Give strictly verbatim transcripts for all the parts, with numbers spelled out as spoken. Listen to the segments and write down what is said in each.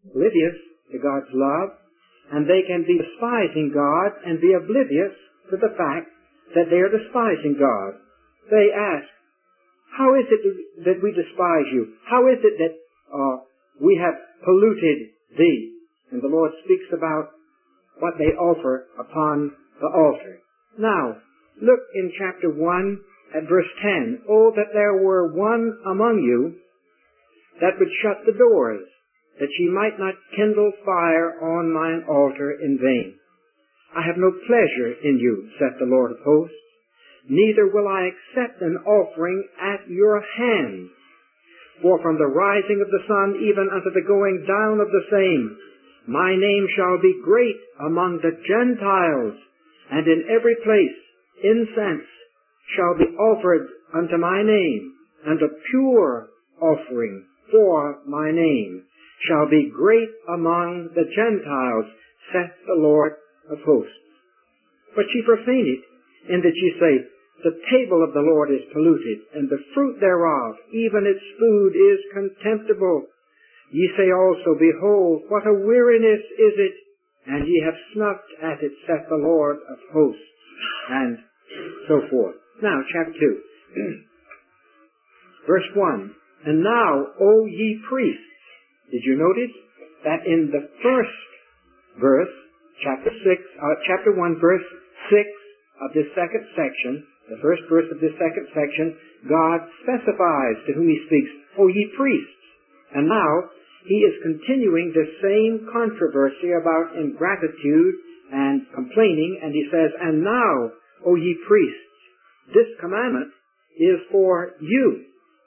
oblivious to God's love, and they can be despising God and be oblivious to the fact that they are despising God. They ask, how is it that we despise you? How is it that uh, we have polluted thee? And the Lord speaks about what they offer upon the altar. Now, look in chapter one at verse ten. Oh, that there were one among you that would shut the doors, that ye might not kindle fire on mine altar in vain. I have no pleasure in you, saith the Lord of hosts, neither will I accept an offering at your hands. For from the rising of the sun even unto the going down of the same, my name shall be great among the Gentiles, and in every place incense shall be offered unto my name, and a pure offering for my name shall be great among the Gentiles, saith the Lord of hosts. But ye profane it, in that ye say, the table of the Lord is polluted, and the fruit thereof, even its food, is contemptible. Ye say also, behold, what a weariness is it, and ye have snuffed at it, saith the Lord of hosts, and so forth. Now, chapter two. Verse one. And now, O ye priests, did you notice that in the first verse, chapter six, uh, chapter one, verse six of this second section, the first verse of this second section, God specifies to whom he speaks, O ye priests. And now, he is continuing the same controversy about ingratitude and complaining, and he says, and now, O ye priests, this commandment is for you.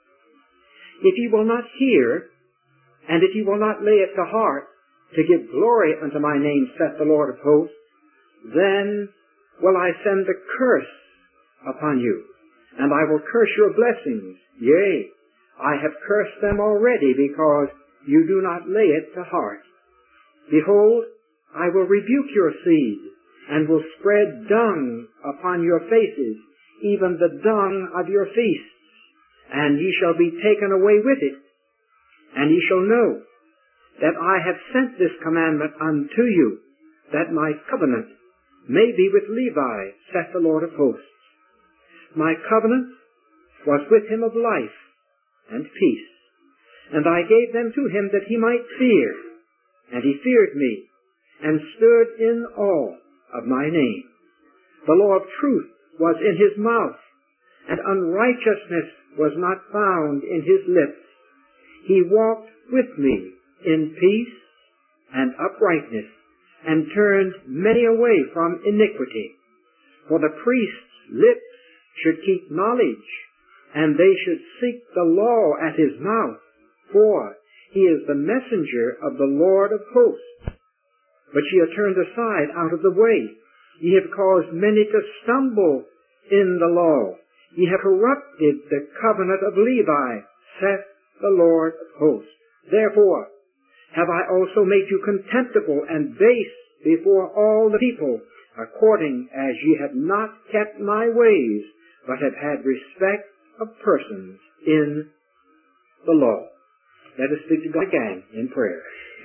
If ye will not hear, and if ye will not lay it to heart, to give glory unto my name, saith the Lord of hosts, then will I send the curse upon you, and I will curse your blessings. Yea, I have cursed them already, because you do not lay it to heart. Behold, I will rebuke your seed, and will spread dung upon your faces, even the dung of your feasts, and ye shall be taken away with it. And ye shall know that I have sent this commandment unto you, that my covenant may be with Levi, saith the Lord of hosts. My covenant was with him of life and peace, and I gave them to him that he might fear, and he feared me, and stood in awe of my name. The law of truth was in his mouth, and unrighteousness was not found in his lips. He walked with me in peace and uprightness, and turned many away from iniquity. For the priest's lips should keep knowledge, and they should seek the law at his mouth, for he is the messenger of the Lord of hosts. But ye are turned aside out of the way. Ye have caused many to stumble in the law. Ye have corrupted the covenant of Levi, saith the Lord of hosts. Therefore have I also made you contemptible and base before all the people, according as ye have not kept my ways, but have had respect of persons in the law. Let us speak to God again in prayer.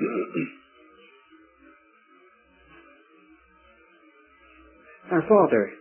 Our Father,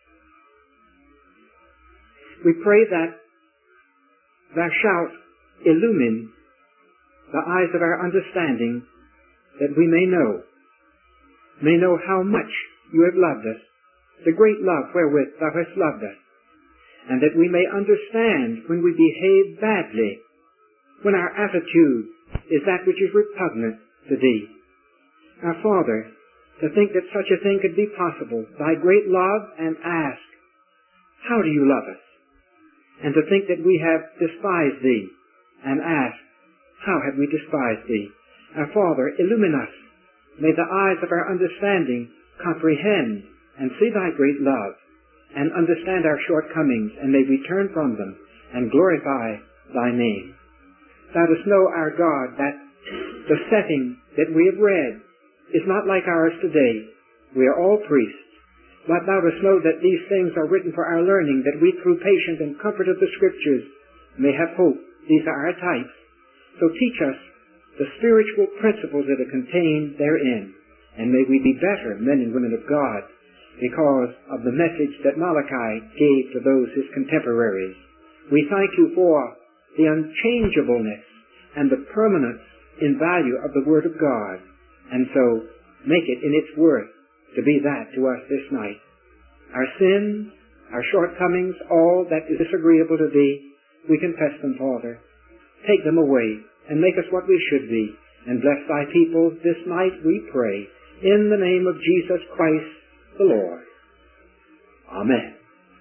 we pray that thou shalt illumine the eyes of our understanding, that we may know, may know how much you have loved us, the great love wherewith thou hast loved us, and that we may understand when we behave badly, when our attitude is that which is repugnant to thee. Our Father, to think that such a thing could be possible, thy great love, and ask, how do you love us? And to think that we have despised thee, and ask, how have we despised thee? Our Father, illumine us. May the eyes of our understanding comprehend and see thy great love, and understand our shortcomings, and may we turn from them and glorify thy name. Thou dost know, our God, that the setting that we have read is not like ours today. We are all priests. But thou dost know that these things are written for our learning, that we through patience and comfort of the Scriptures may have hope. These are our types. So teach us the spiritual principles that are contained therein. And may we be better men and women of God because of the message that Malachi gave to those his contemporaries. We thank you for the unchangeableness and the permanence in value of the Word of God, and so make it in its worth to be that to us this night. Our sins, our shortcomings, all that is disagreeable to Thee, we confess them, Father. Take them away and make us what we should be, and bless Thy people this night, we pray, in the name of Jesus Christ the Lord. Amen.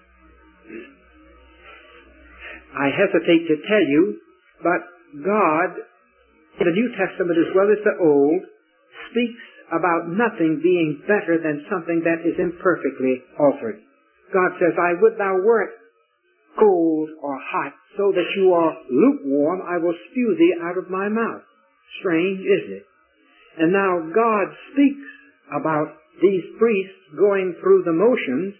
I hesitate to tell you, but God, in the New Testament as well as the Old, speaks about nothing being better than something that is imperfectly altered. God says, I would thou wert cold or hot, so that you are lukewarm, I will spew thee out of my mouth. Strange, isn't it? And now God speaks about these priests going through the motions,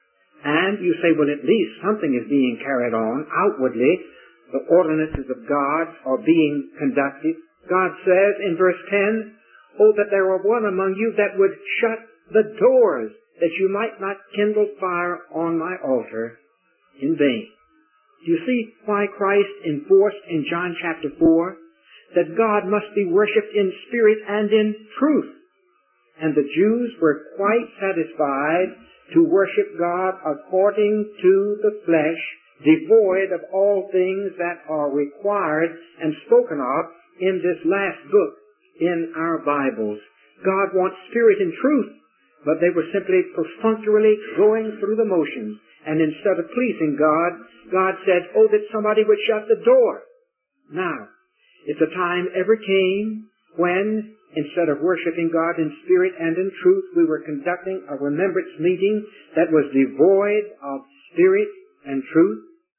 and you say, well, at least something is being carried on outwardly. The ordinances of God are being conducted. God says in verse ten, oh, that there were one among you that would shut the doors, that you might not kindle fire on my altar in vain. Do you see why Christ enforced in John chapter four that God must be worshipped in spirit and in truth? And the Jews were quite satisfied to worship God according to the flesh, devoid of all things that are required and spoken of in this last book in our Bibles. God wants spirit and truth, but they were simply perfunctorily going through the motions. And instead of pleasing God, God said, oh, that somebody would shut the door. Now, if the time ever came when, instead of worshiping God in spirit and in truth, we were conducting a remembrance meeting that was devoid of spirit and truth,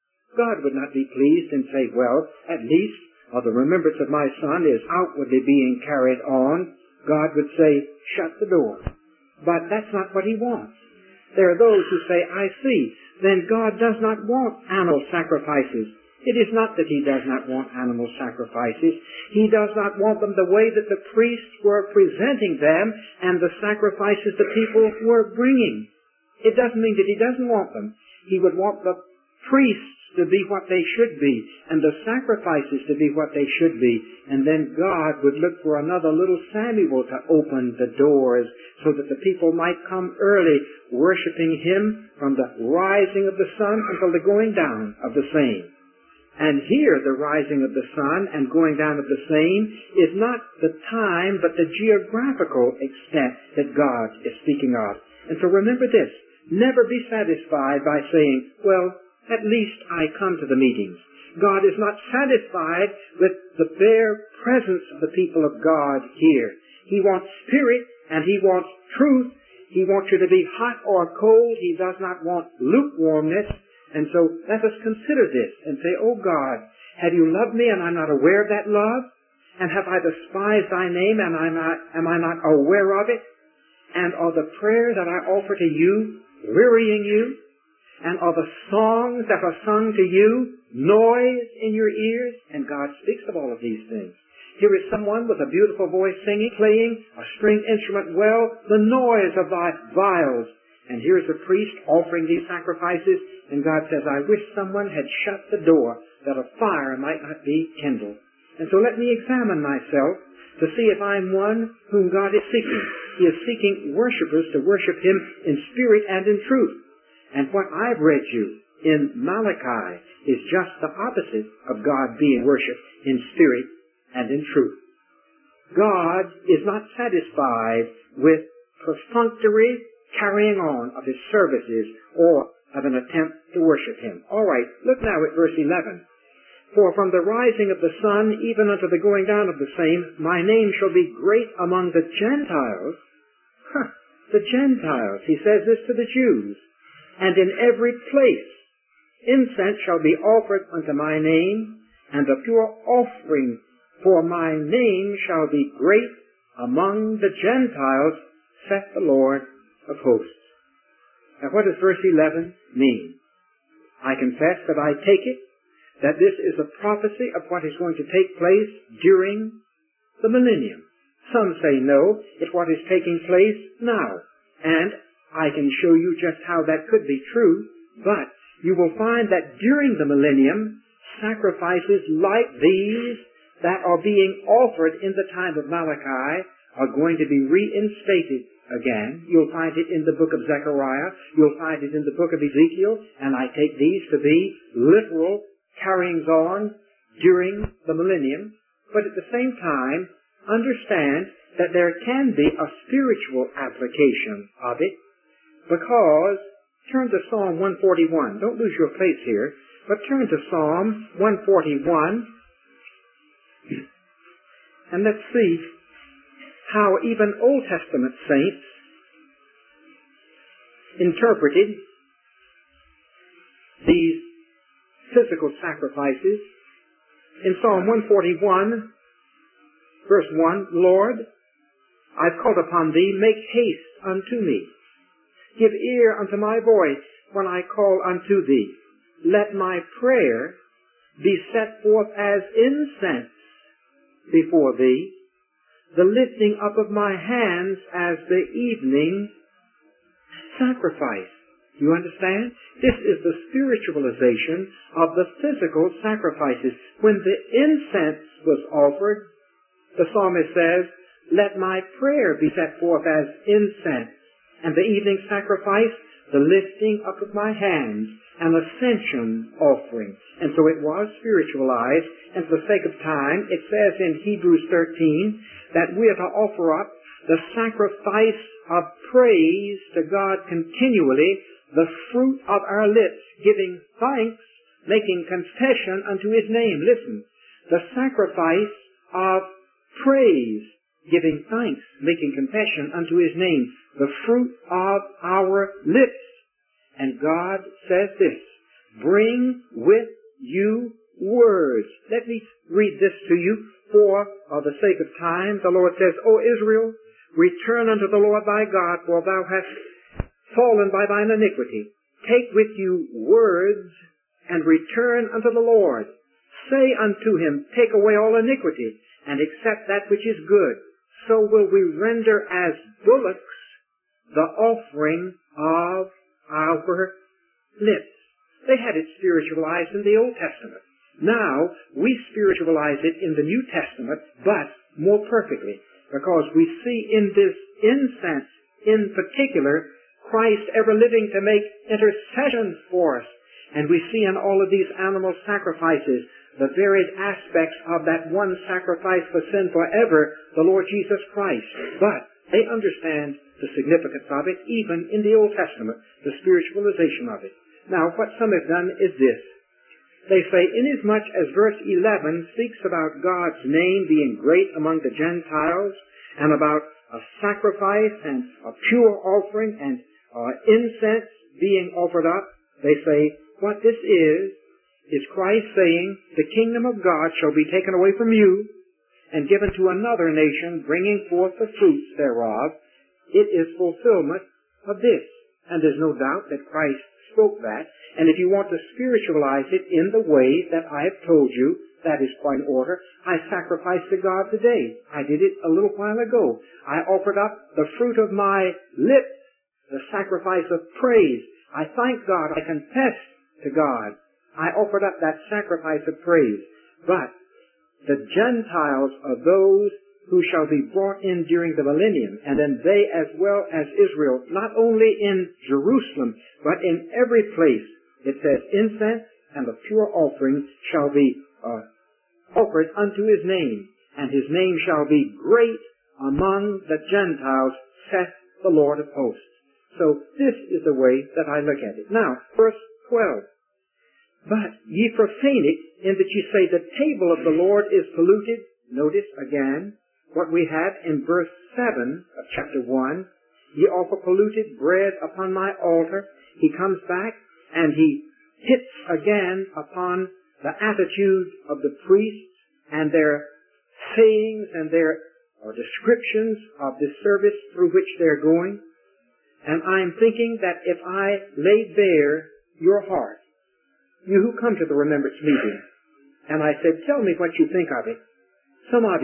God would not be pleased and say, well, at least uh, the remembrance of my son is outwardly being carried on. God would say, shut the door. But that's not what he wants. There are those who say, I see, then God does not want animal sacrifices. It is not that he does not want animal sacrifices. He does not want them the way that the priests were presenting them and the sacrifices the people were bringing. It doesn't mean that he doesn't want them. He would want the priests to be what they should be and the sacrifices to be what they should be. And then God would look for another little Samuel to open the doors so that the people might come early, worshiping him from the rising of the sun until the going down of the same. And here the rising of the sun and going down of the same is not the time but the geographical extent that God is speaking of. And so remember this, never be satisfied by saying, well, at least I come to the meetings. God is not satisfied with the bare presence of the people of God here. He wants spirit and he wants truth. He wants you to be hot or cold. He does not want lukewarmness. And so let us consider this and say, oh God, have you loved me and I'm not aware of that love? And have I despised thy name and I'm not, am I not aware of it? And are the prayers that I offer to you wearying you? And are the songs that are sung to you noise in your ears? And God speaks of all of these things. Here is someone with a beautiful voice singing, playing a stringed instrument well, the noise of thy viols. And here is a priest offering these sacrifices, and God says, I wish someone had shut the door that a fire might not be kindled. And so let me examine myself to see if I'm one whom God is seeking. He is seeking worshipers to worship him in spirit and in truth. And what I've read you in Malachi is just the opposite of God being worshipped in spirit and in truth. God is not satisfied with perfunctory carrying on of his services or of an attempt to worship him. All right, look now at verse eleven. For from the rising of the sun even unto the going down of the same, my name shall be great among the Gentiles. Huh, the Gentiles. He says this to the Jews. And in every place incense shall be offered unto my name, and the pure offering for my name shall be great among the Gentiles, saith the Lord of hosts. Now what does verse eleven mean? I confess that I take it that this is a prophecy of what is going to take place during the millennium. Some say no, it's what is taking place now. And I can show you just how that could be true, but you will find that during the millennium, sacrifices like these that are being offered in the time of Malachi are going to be reinstated again. You'll find it in the book of Zechariah. You'll find it in the book of Ezekiel. And I take these to be literal carryings on during the millennium. But at the same time, understand that there can be a spiritual application of it, because turn to Psalm one forty-one. Don't lose your place here, but turn to Psalm one forty-one, and let's see how even Old Testament saints interpreted these physical sacrifices. In Psalm one forty-one, verse one, Lord, I've called upon thee, make haste unto me. Give ear unto my voice when I call unto thee. Let my prayer be set forth as incense before thee, the lifting up of my hands as the evening sacrifice. You understand? This is the spiritualization of the physical sacrifices. When the incense was offered, the psalmist says, let my prayer be set forth as incense, and the evening sacrifice, the lifting up of my hands, an ascension offering. And so it was spiritualized, and for the sake of time, it says in Hebrews thirteen that we are to offer up the sacrifice of praise to God continually, the fruit of our lips, giving thanks, making confession unto His name. Listen, the sacrifice of praise, giving thanks, making confession unto His name, the fruit of our lips. And God says this, bring with you words. Let me read this to you for uh, the sake of time. The Lord says, O Israel, return unto the Lord thy God, for thou hast fallen by thine iniquity. Take with you words, and return unto the Lord. Say unto him, take away all iniquity, and accept that which is good. So will we render as bullocks the offering of our lips. They had it spiritualized in the Old Testament. Now, we spiritualize it in the New Testament, but more perfectly, because we see in this incense in particular Christ ever living to make intercession for us. And we see in all of these animal sacrifices the varied aspects of that one sacrifice for sin forever, the Lord Jesus Christ. But they understand the significance of it, even in the Old Testament, the spiritualization of it. Now, what some have done is this. They say, inasmuch as verse eleven speaks about God's name being great among the Gentiles, and about a sacrifice and a pure offering and uh, incense being offered up, they say, what this is, is Christ saying, the kingdom of God shall be taken away from you and given to another nation, bringing forth the fruits thereof. It is fulfillment of this. And there's no doubt that Christ spoke that. And if you want to spiritualize it in the way that I have told you, that is quite in order. I sacrificed to God today. I did it a little while ago. I offered up the fruit of my lips, the sacrifice of praise. I thank God. I confessed to God. I offered up that sacrifice of praise. But the Gentiles are those who shall be brought in during the millennium, and then they as well as Israel, not only in Jerusalem, but in every place, it says, incense and the pure offering shall be uh, offered unto His name, and His name shall be great among the Gentiles, saith the Lord of hosts. So this is the way that I look at it. Now, verse twelve. But ye profane it, in that ye say the table of the Lord is polluted. Notice again what we have in verse seven of chapter one. Ye offer polluted bread upon my altar. He comes back and he hits again upon the attitude of the priests and their sayings and their or descriptions of the service through which they're going. And I'm thinking that if I lay bare your heart, you who come to the remembrance meeting, and I said, tell me what you think of it. Some of you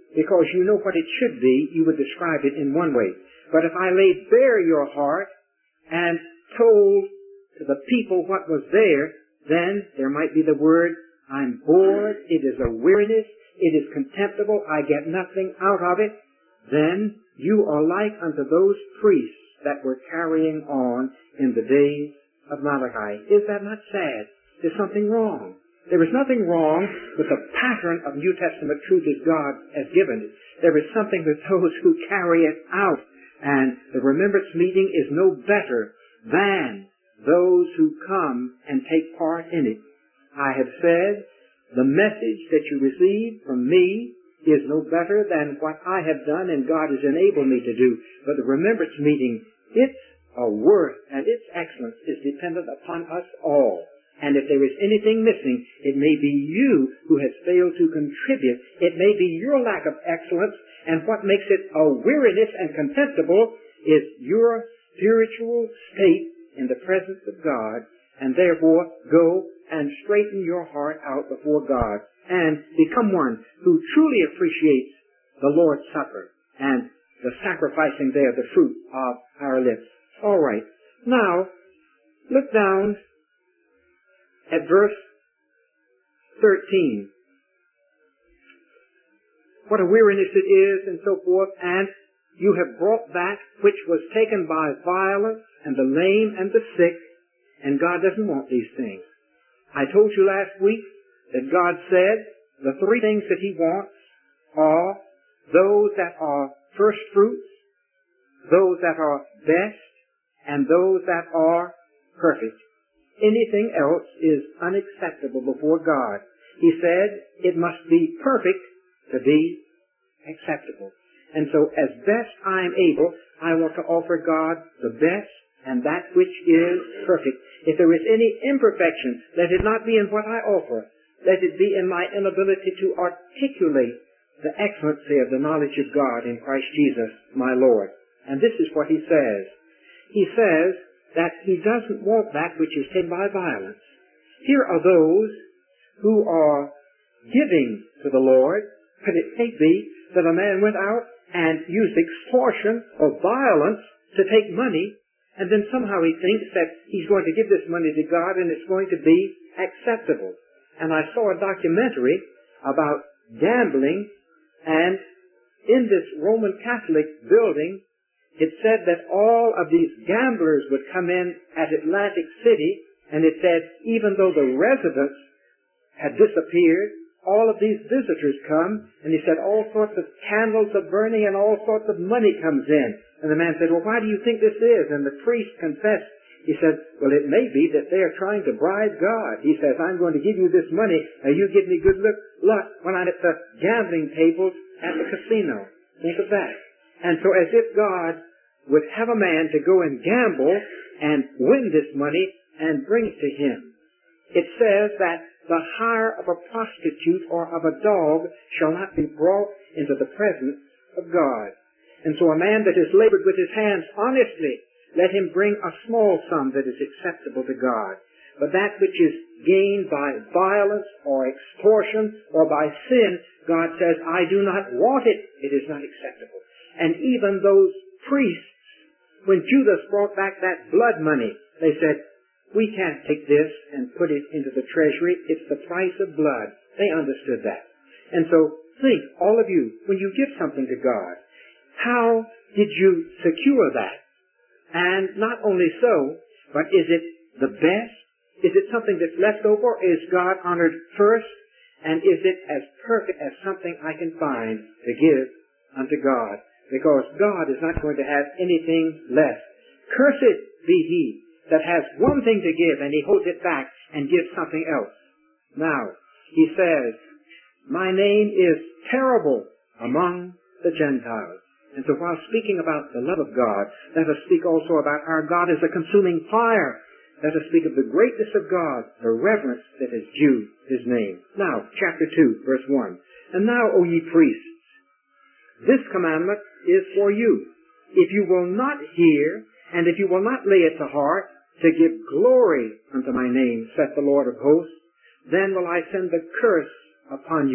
because you know what it should be, you would describe it in one way. But if I laid bare your heart and told to the people what was there, then there might be the word, I'm bored, it is a weariness, it is contemptible, I get nothing out of it. Then you are like unto those priests that were carrying on in the days of Malachi. Is that not sad? There's something wrong. There is nothing wrong with the pattern of New Testament truth as God has given it. There is something with those who carry it out. And the remembrance meeting is no better than those who come and take part in it. I have said the message that you receive from me is no better than what I have done and God has enabled me to do. But the remembrance meeting, its worth and its excellence is dependent upon us all. And if there is anything missing, it may be you who has failed to contribute. It may be your lack of excellence, and what makes it a weariness and contemptible is your spiritual state in the presence of God, and therefore go and straighten your heart out before God and become one who truly appreciates the Lord's Supper and the sacrificing there the fruit of our lips. All right. Now, look down at verse thirteen. What a weariness it is, and so forth. And you have brought that which was taken by violence, and the lame and the sick, and God doesn't want these things. I told you last week that God said the three things that He wants are those that are first fruits, those that are best, and those that are perfect. Anything else is unacceptable before God. He said it must be perfect to be acceptable. And so as best I am able, I want to offer God the best and that which is perfect. If there is any imperfection, let it not be in what I offer. Let it be in my inability to articulate the excellency of the knowledge of God in Christ Jesus, my Lord. And this is what He says. He says that He doesn't want that which is taken by violence. Here are those who are giving to the Lord, but it may be that a man went out and used extortion or violence to take money, and then somehow he thinks that he's going to give this money to God and it's going to be acceptable. And I saw a documentary about gambling, and in this Roman Catholic building, it said that all of these gamblers would come in at Atlantic City, and it said even though the residents had disappeared, all of these visitors come, and he said all sorts of candles are burning and all sorts of money comes in. And the man said, well, why do you think this is? And the priest confessed. He said, well, it may be that they are trying to bribe God. He says, I'm going to give you this money, and you give me good luck when I'm at the gambling tables at the casino. Think of that. And so as if God would have a man to go and gamble and win this money and bring it to him. It says that the hire of a prostitute or of a dog shall not be brought into the presence of God. And so a man that has labored with his hands honestly, let him bring a small sum that is acceptable to God. But that which is gained by violence or extortion or by sin, God says, I do not want it. It is not acceptable. And even those priests, when Judas brought back that blood money, they said, we can't take this and put it into the treasury. It's the price of blood. They understood that. And so think, all of you, when you give something to God, how did you secure that? And not only so, but is it the best? Is it something that's left over? Is God honored first? And is it as perfect as something I can find to give unto God? Because God is not going to have anything less. Cursed be he that has one thing to give and he holds it back and gives something else. Now, he says, my name is terrible among the Gentiles. And so while speaking about the love of God, let us speak also about our God as a consuming fire. Let us speak of the greatness of God, the reverence that is due His name. Now, chapter two, verse one. And now, O ye priests, this commandment is for you. If you will not hear, and if you will not lay it to heart, to give glory unto my name, saith the Lord of hosts, then will I send the curse upon you.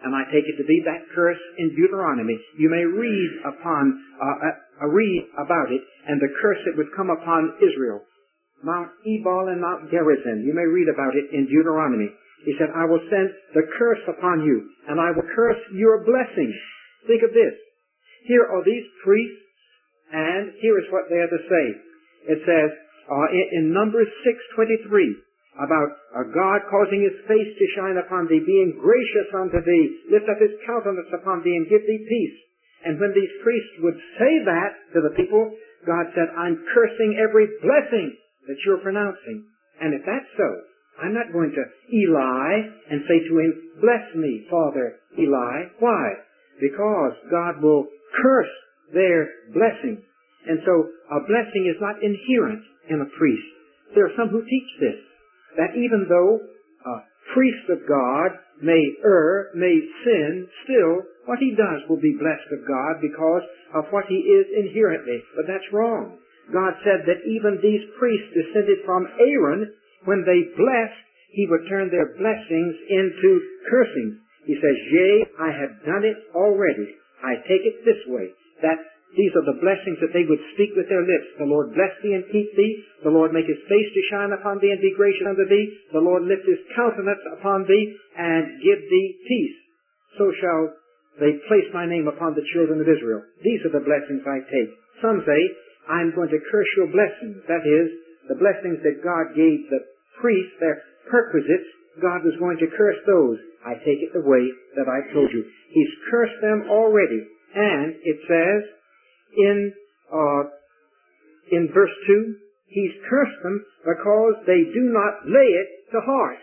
And I take it to be that curse in Deuteronomy. You may read upon, uh, uh, read about it, and the curse that would come upon Israel. Mount Ebal and Mount Gerizim. You may read about it in Deuteronomy. He said, I will send the curse upon you, and I will curse your blessings. Think of this. Here are these priests, and here is what they are to say. It says, uh, in, in Numbers six twenty-three, about uh, God causing His face to shine upon thee, being gracious unto thee, lift up His countenance upon thee, and give thee peace. And when these priests would say that to the people, God said, I'm cursing every blessing that you're pronouncing. And if that's so, I'm not going to Eli and say to him, bless me, Father Eli. Why? Because God will curse their blessings. And so a blessing is not inherent in a priest. There are some who teach this, that even though a priest of God may err, may sin, still what he does will be blessed of God because of what he is inherently. But that's wrong. God said that even these priests descended from Aaron, when they blessed, he would turn their blessings into cursings. He says, yea, I have done it already. I take it this way, that these are the blessings that they would speak with their lips. The Lord bless thee and keep thee. The Lord make His face to shine upon thee and be gracious unto thee. The Lord lift His countenance upon thee and give thee peace. So shall they place my name upon the children of Israel. These are the blessings I take. Some say, I'm going to curse your blessings. That is, the blessings that God gave the priests, their perquisites, God was going to curse those. I take it the way that I told you. He's cursed them already. And it says in uh, in verse two, He's cursed them because they do not lay it to heart.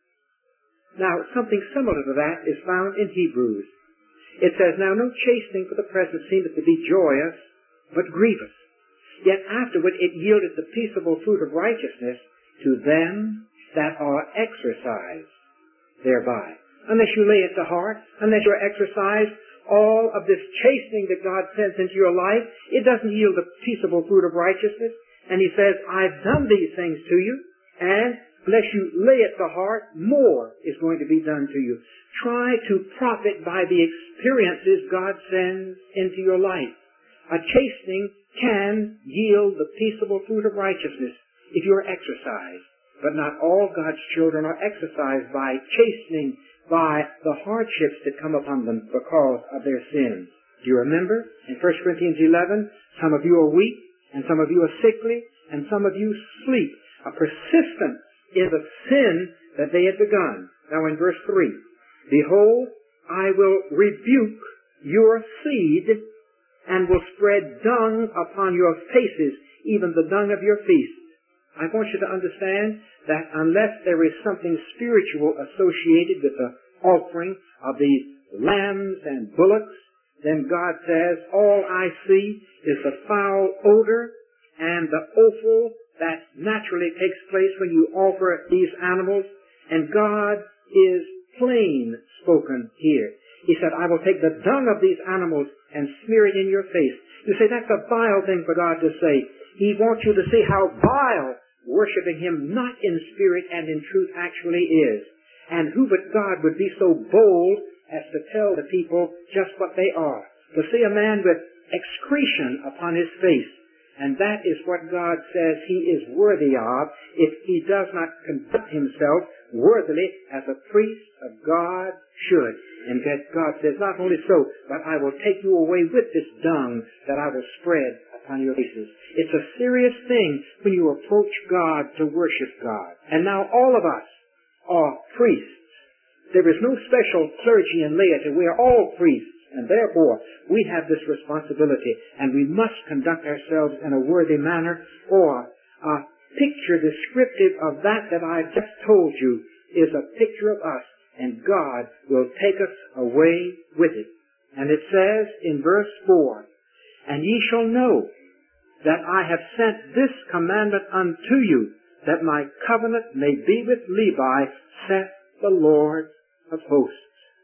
Now, something similar to that is found in Hebrews. It says, now no chastening for the present seemeth to be joyous, but grievous. Yet afterward it yieldeth the peaceable fruit of righteousness to them that are exercised thereby. Unless you lay it to heart, unless you're exercised, all of this chastening that God sends into your life, it doesn't yield the peaceable fruit of righteousness. And He says, I've done these things to you, and unless you lay it to heart, more is going to be done to you. Try to profit by the experiences God sends into your life. A chastening can yield the peaceable fruit of righteousness if you're exercised. But not all God's children are exercised by chastening, by the hardships that come upon them because of their sins. Do you remember in First Corinthians eleven, some of you are weak, and some of you are sickly, and some of you sleep. A persistence in the sin that they had begun. Now in verse three, behold, I will rebuke your seed, and will spread dung upon your faces, even the dung of your feasts. I want you to understand that unless there is something spiritual associated with the offering of these lambs and bullocks, then God says, all I see is the foul odor and the offal that naturally takes place when you offer these animals. And God is plain spoken here. He said, I will take the dung of these animals and smear it in your face. You say, that's a vile thing for God to say. He wants you to see how vile worshiping Him not in spirit and in truth actually is. And who but God would be so bold as to tell the people just what they are? To see a man with excretion upon his face. And that is what God says He is worthy of if he does not conduct himself worthily as a priest of God should. And that God says, not only so, but I will take you away with this dung that I will spread upon your faces. It's a serious thing when you approach God to worship God. And now all of us are priests. There is no special clergy and laity. We are all priests. And therefore, we have this responsibility, and we must conduct ourselves in a worthy manner, or a picture descriptive of that that I've just told you is a picture of us, and God will take us away with it. And it says in verse four, and ye shall know that I have sent this commandment unto you, that my covenant may be with Levi, saith the Lord of hosts.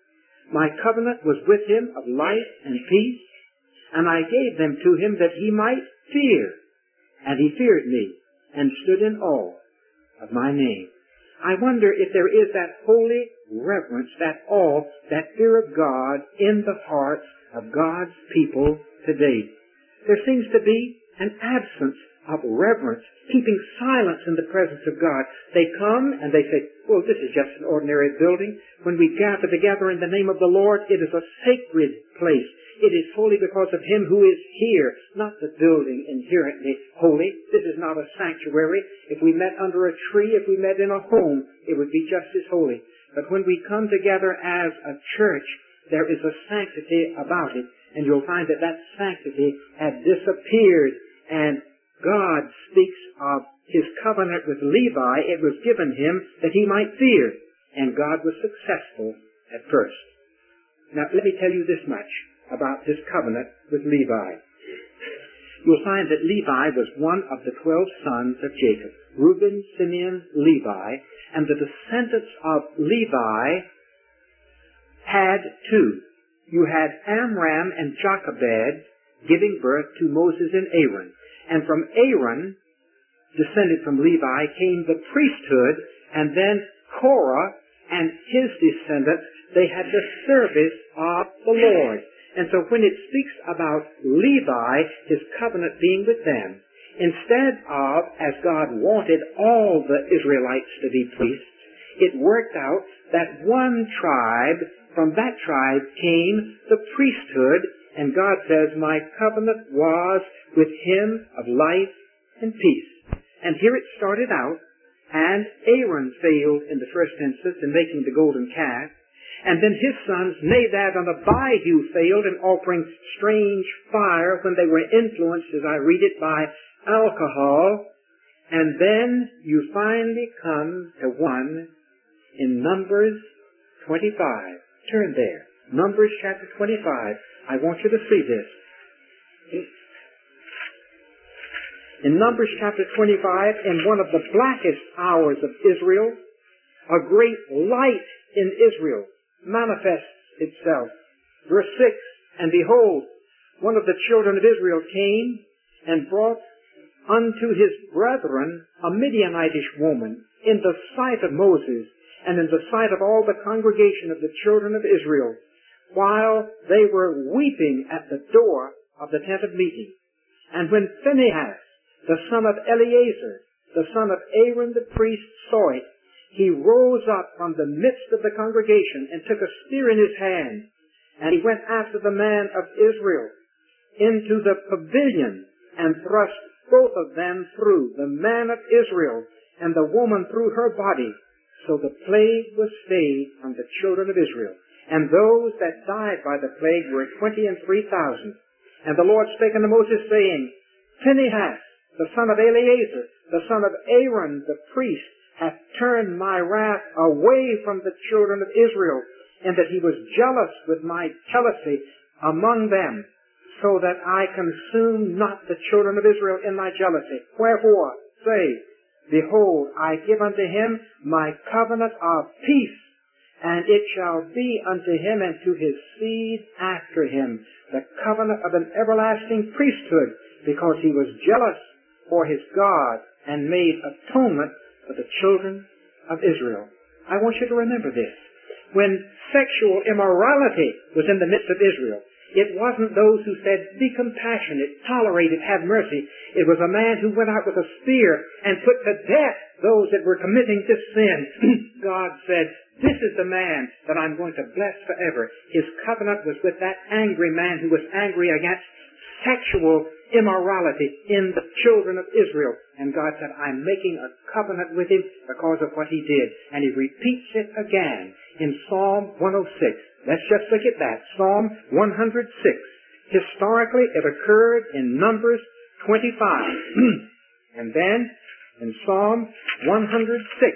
My covenant was with him of life and peace, and I gave them to him that he might fear. And he feared me, and stood in awe of my name. I wonder if there is that holy reverence, that awe, that fear of God in the hearts of God's people today. There seems to be an absence of reverence, keeping silence in the presence of God. They come and they say, well, this is just an ordinary building. When we gather together in the name of the Lord, it is a sacred place. It is holy because of Him who is here, not the building inherently holy. This is not a sanctuary. If we met under a tree, if we met in a home, it would be just as holy. But when we come together as a church, there is a sanctity about it, and you'll find that that sanctity had disappeared, and God speaks of His covenant with Levi. It was given Him that He might fear, and God was successful at first. Now, let me tell you this much about this covenant with Levi. You'll find that Levi was one of the twelve sons of Jacob. Reuben, Simeon, Levi, and the descendants of Levi had two. You had Amram and Jochebed giving birth to Moses and Aaron. And from Aaron, descended from Levi, came the priesthood, and then Korah and his descendants, they had the service of the Lord. And so when it speaks about Levi, his covenant being with them, instead of, as God wanted all the Israelites to be priests, it worked out that one tribe, from that tribe came the priesthood, and God says, my covenant was with him of life and peace. And here it started out, and Aaron failed in the first instance in making the golden calf, and then his sons Nadab and Abihu failed in offering strange fire when they were influenced, as I read it, by alcohol. And then you finally come to one in Numbers twenty-five. Turn there. Numbers chapter twenty-five. I want you to see this. In Numbers chapter twenty-five, in one of the blackest hours of Israel, a great light in Israel manifests itself. Verse six, and behold, one of the children of Israel came and brought unto his brethren a Midianitish woman in the sight of Moses and in the sight of all the congregation of the children of Israel, while they were weeping at the door of the tent of meeting. And when Phinehas, the son of Eleazar, the son of Aaron the priest, saw it, he rose up from the midst of the congregation and took a spear in his hand, and he went after the man of Israel into the pavilion and thrust both of them through, the man of Israel and the woman through her body. So the plague was stayed from the children of Israel. And those that died by the plague were twenty and three thousand. And the Lord spake unto Moses, saying, Phinehas, the son of Eleazar, the son of Aaron the priest, hath turned my wrath away from the children of Israel, and that he was jealous with my jealousy among them, so that I consume not the children of Israel in my jealousy. Wherefore, say, behold, I give unto him my covenant of peace, and it shall be unto him and to his seed after him, the covenant of an everlasting priesthood, because he was jealous for his God, and made atonement for the children of Israel. I want you to remember this. When sexual immorality was in the midst of Israel, it wasn't those who said, be compassionate, tolerate it, have mercy. It was a man who went out with a spear and put to death those that were committing this sin. God said, this is the man that I'm going to bless forever. His covenant was with that angry man who was angry against sexual immorality in the children of Israel. And God said, I'm making a covenant with him because of what he did. And he repeats it again in Psalm one oh six. Let's just look at that. Psalm one oh six. Historically, it occurred in Numbers twenty-five. And then in Psalm one oh six,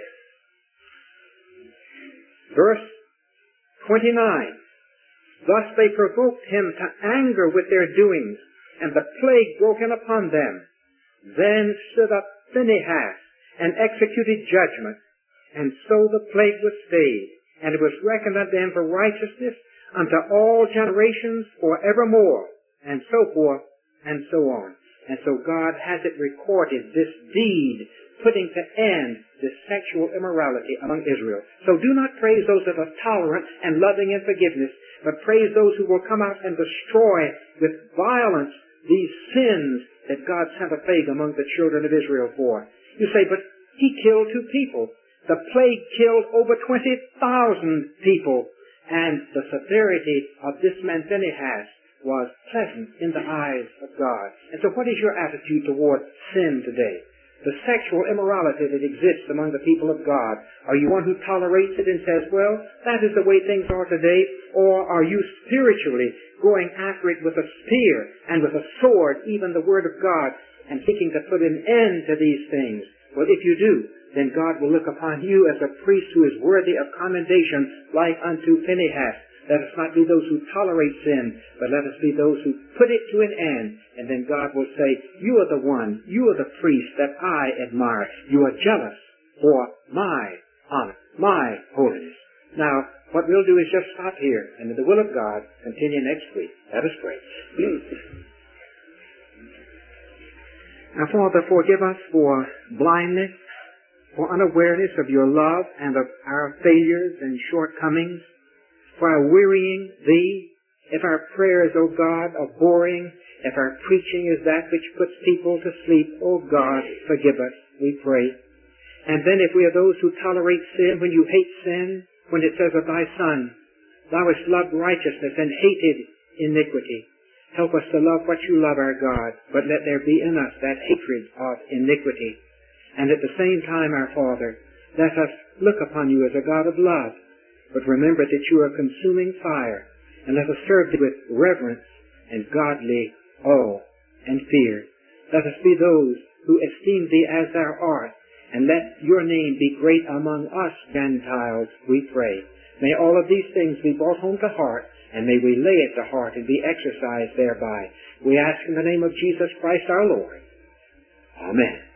verse twenty-nine. Thus they provoked him to anger with their doings, and the plague broke in upon them. Then stood up Phinehas and executed judgment, and so the plague was stayed, and it was reckoned unto him for righteousness unto all generations forevermore, and so forth, and so on. And so God has it recorded, this deed, putting to end this sexual immorality among Israel. So do not praise those that are tolerant and loving in forgiveness, but praise those who will come out and destroy with violence these sins that God sent a plague among the children of Israel for. You say, but he killed two people. The plague killed over twenty thousand people. And the severity of this man Phinehas was pleasant in the eyes of God. And so what is your attitude toward sin today? The sexual immorality that exists among the people of God. Are you one who tolerates it and says, well, that is the way things are today? Or are you spiritually going after it with a spear and with a sword, even the Word of God, and seeking to put an end to these things? Well, if you do, then God will look upon you as a priest who is worthy of commendation like unto Phinehas. Let us not be those who tolerate sin, but let us be those who put it to an end. And then God will say, you are the one, you are the priest that I admire. You are jealous for my honor, my holiness. Now, what we'll do is just stop here, and in the will of God, continue next week. Let us pray. Now, Father, forgive us for blindness, for unawareness of your love and of our failures and shortcomings, for our wearying Thee. If our prayers, O God, are boring, if our preaching is that which puts people to sleep, O God, forgive us, we pray. And then if we are those who tolerate sin, when you hate sin, when it says of thy Son, thou hast loved righteousness and hated iniquity, help us to love what you love, our God, but let there be in us that hatred of iniquity. And at the same time, our Father, let us look upon you as a God of love, but remember that you are consuming fire, and let us serve thee with reverence and godly awe and fear. Let us be those who esteem thee as thou art, and let your name be great among us Gentiles, we pray. May all of these things be brought home to heart, and may we lay it to heart and be exercised thereby. We ask in the name of Jesus Christ our Lord. Amen.